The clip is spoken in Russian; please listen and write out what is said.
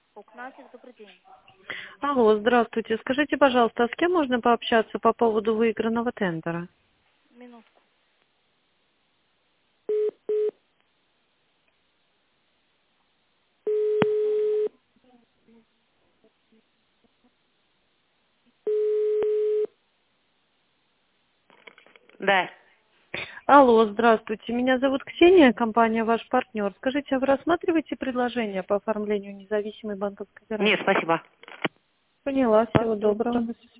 Окнатик, добрый день. Алло, здравствуйте. Скажите, пожалуйста, а с кем можно пообщаться по поводу выигранного тендера? Минутку. Да. Алло, здравствуйте. Меня зовут Ксения, компания «Ваш партнер». Скажите, а вы рассматриваете предложение по оформлению независимой банковской Нет, гарантии? спасибо. Поняла. Всего доброго.